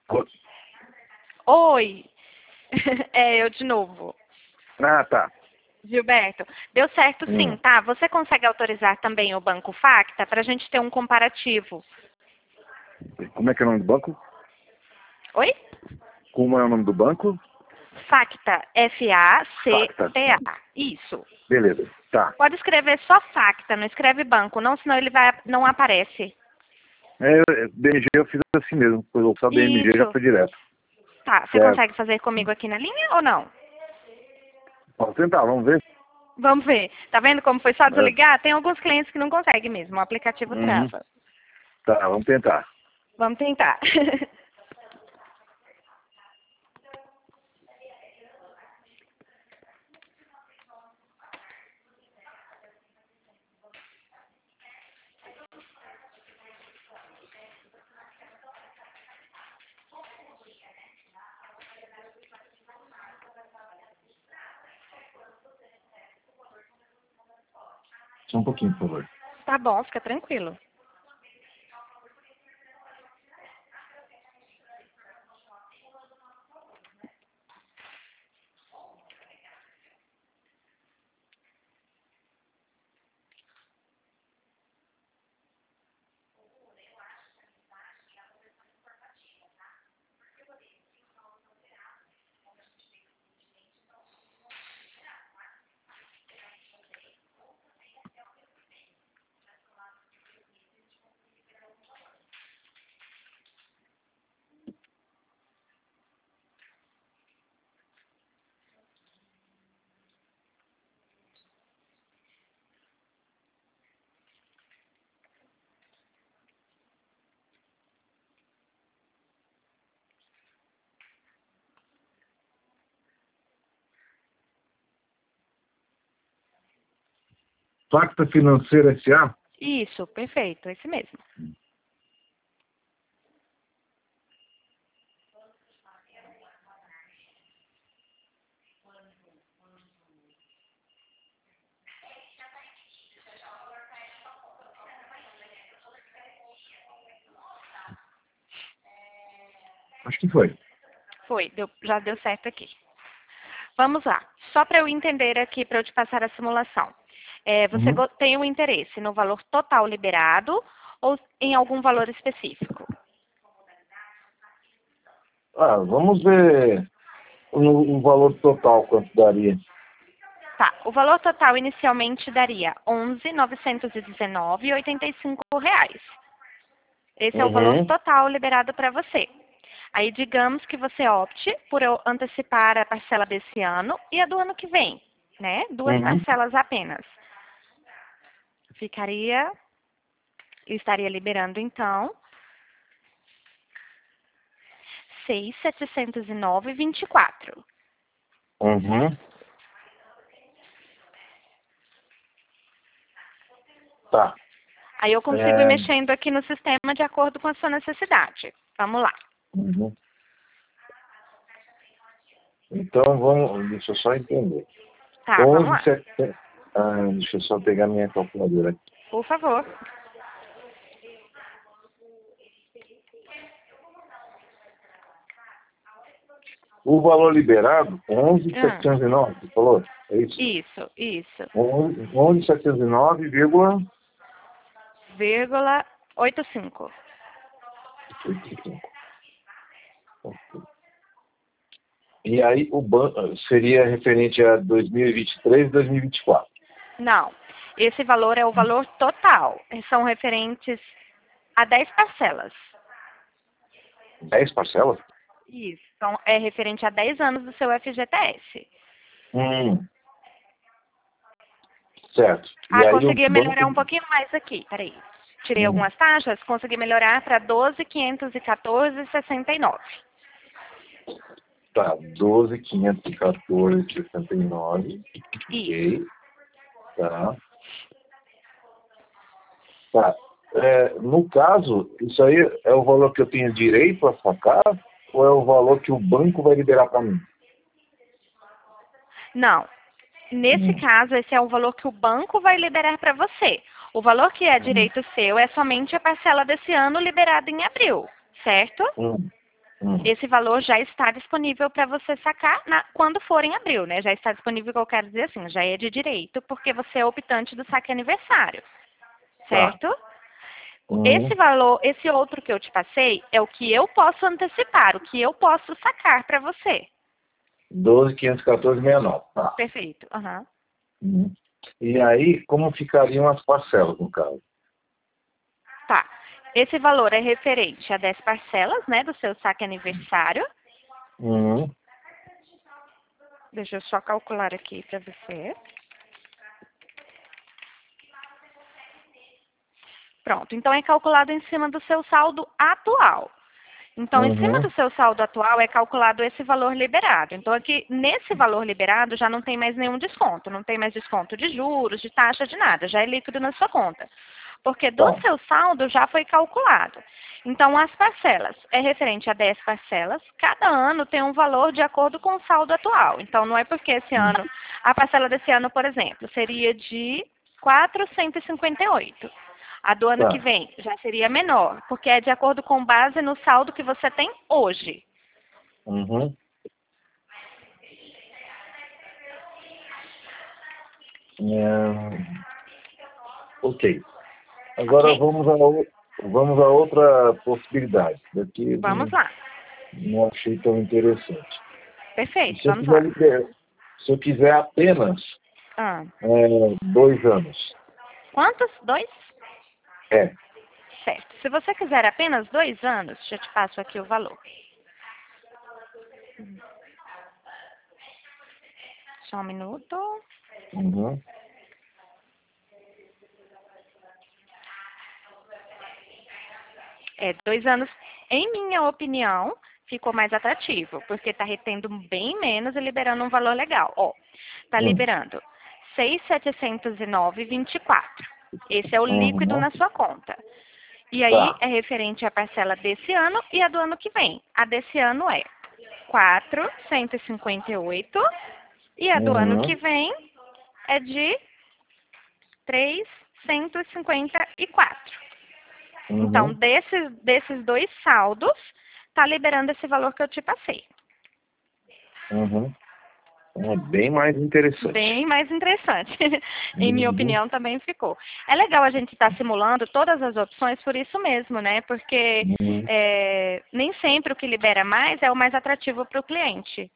Oi. É eu de novo. Ah, tá. Gilberto, deu certo sim, tá? Você consegue autorizar também o Banco Facta para a gente ter um comparativo? Como é que é o nome do banco? Oi? Como é o nome do banco? Facta, Facta. F-A-C-T-A. Isso. Beleza, tá. Pode escrever só Facta, não escreve banco, não, senão ele não aparece. BMG eu fiz assim mesmo. Colocou só BMG já Isso. foi direto. Tá, você Certo. consegue fazer comigo aqui na linha ou não? Vamos tentar, vamos ver. Vamos ver. Tá vendo como foi só É. desligar? Tem alguns clientes que não conseguem mesmo, o aplicativo trava. Tá, vamos tentar. Vamos tentar. Só um pouquinho, por favor. Tá bom, fica tranquilo. Facta Financeira S.A.? Isso, perfeito, esse mesmo. Acho que foi. Foi, já deu certo aqui. Vamos lá. Só para eu entender aqui, para eu te passar a simulação. Você tem um interesse no valor total liberado ou em algum valor específico? Vamos ver o valor total, quanto daria. Tá, o valor total inicialmente daria R$ 11.919,85. Esse é o valor total liberado para você. Aí, digamos que você opte por eu antecipar a parcela desse ano e a do ano que vem, né? Duas parcelas apenas. Estaria liberando, então, R$ 6.709,24. Tá. Aí eu consigo ir mexendo aqui no sistema de acordo com a sua necessidade. Vamos lá. Então, deixa eu só entender. Tá, vamos lá. Deixa eu só pegar minha calculadora aqui. Por favor. O valor liberado, 11.709, você falou? É isso? Isso. 11.709,85. 85. E aí o banco seria referente a 2023 e 2024? Não. Esse valor é o valor total. São referentes a 10 parcelas. 10 parcelas? Isso. Então, é referente a 10 anos do seu FGTS. Certo. E aí consegui o melhorar banco... um pouquinho mais aqui. Peraí. Tirei algumas taxas, consegui melhorar para 12.514,69. Tá, 12.514,69. Ok. Tá. Tá. No caso, isso aí é o valor que eu tenho direito a sacar ou é o valor que o banco vai liberar para mim? Não. Nesse caso, esse é o valor que o banco vai liberar para você. O valor que é direito seu é somente a parcela desse ano liberada em abril, certo? esse valor já está disponível para você sacar quando for em abril, né? Já está disponível, que eu quero dizer assim, já é de direito, porque você é optante do saque aniversário, certo? Tá. Esse valor, esse outro que eu te passei, é o que eu posso antecipar, o que eu posso sacar para você. 12.514,69. Tá. Perfeito. Aham. E aí, como ficariam as parcelas, no caso? Tá. Esse valor é referente a 10 parcelas, né, do seu saque aniversário. Deixa eu só calcular aqui para você. Pronto. Então, é calculado em cima do seu saldo atual. Então, em cima do seu saldo atual é calculado esse valor liberado. Então, aqui, nesse valor liberado, já não tem mais nenhum desconto. Não tem mais desconto de juros, de taxa, de nada. Já é líquido na sua conta. Porque do seu saldo já foi calculado. Então, as parcelas é referente a 10 parcelas. Cada ano tem um valor de acordo com o saldo atual. Então, não é porque esse ano, a parcela desse ano, por exemplo, seria de 458. A do ano que vem já seria menor, porque é de acordo com base no saldo que você tem hoje. Ok. Agora vamos a outra possibilidade. Daqui Vamos lá. não achei tão interessante. Perfeito, Se eu vamos lá. se eu quiser apenas 2 anos. Quantos? 2? É. Certo. Se você quiser apenas 2 anos, já te passo aqui o valor. Só um minuto. É, 2 anos, em minha opinião, ficou mais atrativo, porque está retendo bem menos e liberando um valor legal. Ó, está liberando 6.709,24. Esse é o líquido na sua conta. E aí é referente à parcela desse ano e a do ano que vem. A desse ano é 4.158 e a do ano que vem é de 3.154. Então, desses 2 saldos, está liberando esse valor que eu te passei. É bem mais interessante. Bem mais interessante. Em minha opinião, também ficou. É legal a gente estar simulando todas as opções por isso mesmo, né? Porque nem sempre o que libera mais é o mais atrativo para o cliente.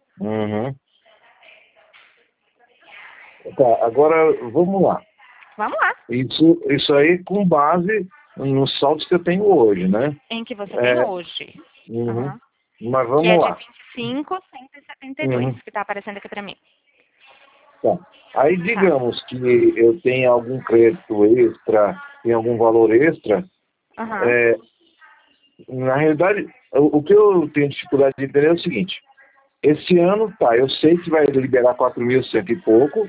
Tá, agora vamos lá. Vamos lá. Isso aí com base nos saldos que eu tenho hoje, né? Em que você tem hoje. Mas Que é vamos de lá. 25.172, que está aparecendo aqui para mim. Tá. Aí digamos que eu tenha algum crédito extra, tem algum valor extra. Na realidade, o que eu tenho dificuldade de entender é o seguinte. Esse ano, eu sei que vai liberar 4.100 e pouco.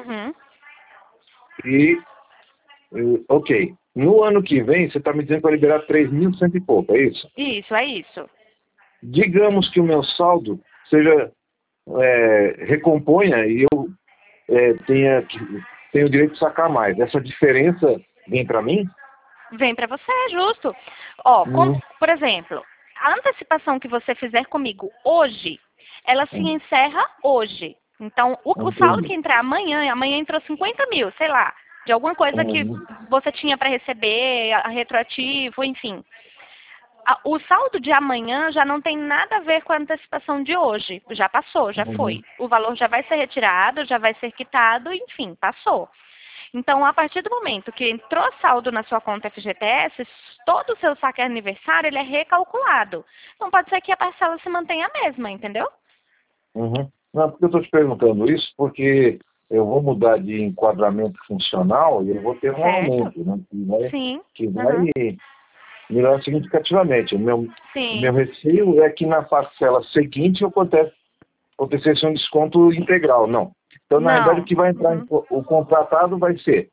Ok. No ano que vem, você está me dizendo que vai liberar 3.100 e pouco, é isso? Isso, é isso. Digamos que o meu saldo seja recomponha e eu tenha o direito de sacar mais. Essa diferença vem para mim? Vem para você, é justo. Ó, por exemplo, a antecipação que você fizer comigo hoje, ela se encerra hoje. Então, o saldo que entrar amanhã entrou 50 mil, sei lá, de alguma coisa que você tinha para receber, retroativo, enfim. O saldo de amanhã já não tem nada a ver com a antecipação de hoje. Já passou, já foi. O valor já vai ser retirado, já vai ser quitado, enfim, passou. Então, a partir do momento que entrou saldo na sua conta FGTS, todo o seu saque aniversário ele é recalculado. Não pode ser que a parcela se mantenha a mesma, entendeu? Não, porque eu estou te perguntando isso porque eu vou mudar de enquadramento funcional e eu vou ter um aumento, né? Que vai melhorar significativamente. O meu receio é que na parcela seguinte acontecesse um desconto integral. Não. Então, na realidade, o que vai entrar o contratado vai ser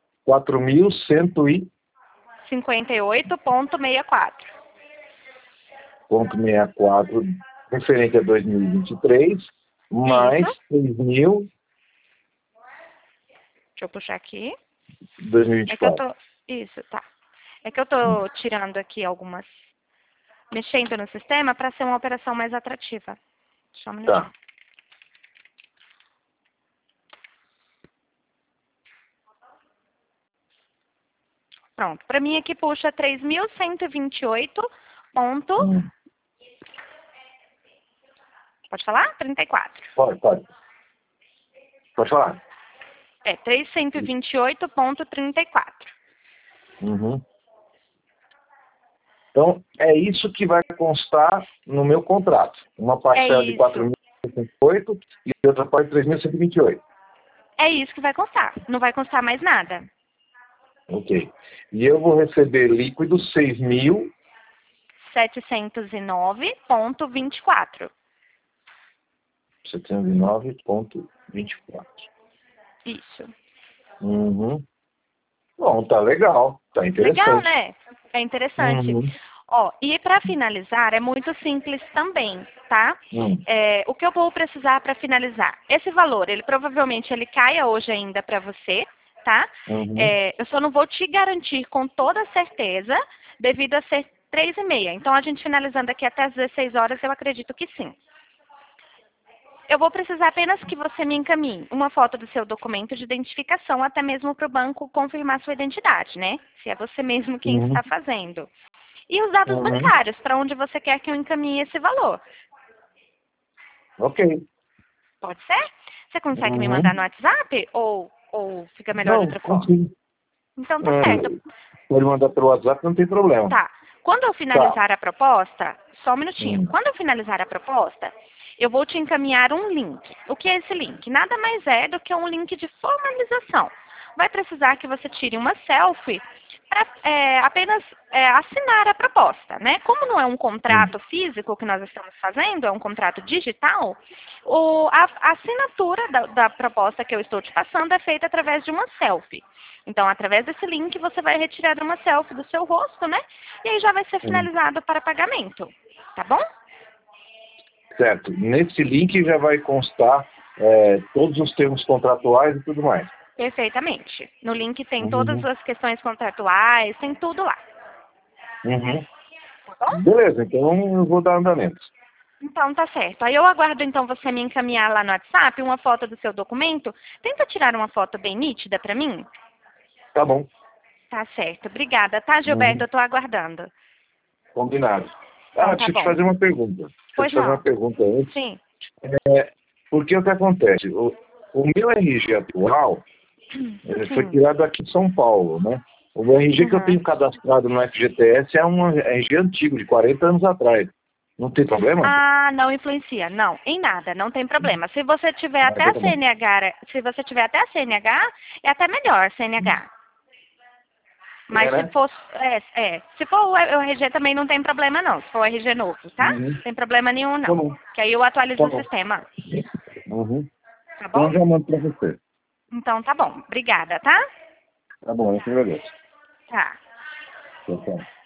4.158,64. Referente a 2023, mais 3.000. Deixa eu puxar aqui. 2024. Isso, tá. É que eu tô tirando aqui algumas mexendo no sistema para ser uma operação mais atrativa. Só um minutinho. Tá. Pronto. Para mim aqui puxa 3.128 ponto... Pode falar? 34. Pode. Pode falar. 328,34. Uhum. Então, é isso que vai constar no meu contrato. Uma parcela de 4.108 e outra parte de 3.128. É isso que vai constar. Não vai constar mais nada. Ok. E eu vou receber líquido 6.709,24. 709,24. Isso. Uhum. Bom, tá legal. Tá interessante. Legal, né? É interessante. Uhum. Ó, e para finalizar, é muito simples também, tá? O que eu vou precisar para finalizar? Esse valor, ele provavelmente ele caia hoje ainda para você, tá? Uhum. Eu só não vou te garantir com toda certeza, devido a ser 3h30. Então, a gente finalizando aqui até as 16 horas, eu acredito que sim. Eu vou precisar apenas que você me encaminhe uma foto do seu documento de identificação, até mesmo para o banco confirmar sua identidade, né? Se é você mesmo quem está fazendo. E os dados bancários, para onde você quer que eu encaminhe esse valor. Ok. Pode ser? Você consegue me mandar no WhatsApp? Ou fica melhor de outra forma? Consigo. Então tá certo. Pode mandar pelo WhatsApp, não tem problema. Tá. Quando eu finalizar a proposta, só um minutinho. Quando eu finalizar a proposta, eu vou te encaminhar um link. O que é esse link? Nada mais é do que um link de formalização. Vai precisar que você tire uma selfie para apenas assinar a proposta, né? Como não é um contrato físico que nós estamos fazendo, é um contrato digital, a assinatura da proposta que eu estou te passando é feita através de uma selfie. Então, através desse link, você vai retirar uma selfie do seu rosto, né? E aí já vai ser finalizado para pagamento. Tá bom? Certo. Nesse link já vai constar todos os termos contratuais e tudo mais. Perfeitamente. No link tem todas as questões contratuais, tem tudo lá. Tá bom? Beleza, então eu vou dar andamento. Então, tá certo. Aí eu aguardo, então, você me encaminhar lá no WhatsApp uma foto do seu documento. Tenta tirar uma foto bem nítida para mim. Tá bom. Tá certo. Obrigada, tá, Gilberto? Eu tô aguardando. Combinado. Então, Deixa eu te fazer uma pergunta. Pois não. Antes. Sim. Porque o que acontece? O meu RG atual foi criado aqui em São Paulo, né? O RG que eu tenho cadastrado no FGTS é um RG antigo, de 40 anos atrás. Não tem problema? Ah, não influencia. Não, em nada, não tem problema. Se você tiver até a CNH, é até melhor CNH. Mas se for, se for o RG também não tem problema não, se for o RG novo, tá? Não tem problema nenhum não. Que aí eu atualizo o sistema. Tá bom? Então já mando pra você. Então tá bom. Obrigada, tá? Tá bom, eu te agradeço. Tá. Tchau, tchau.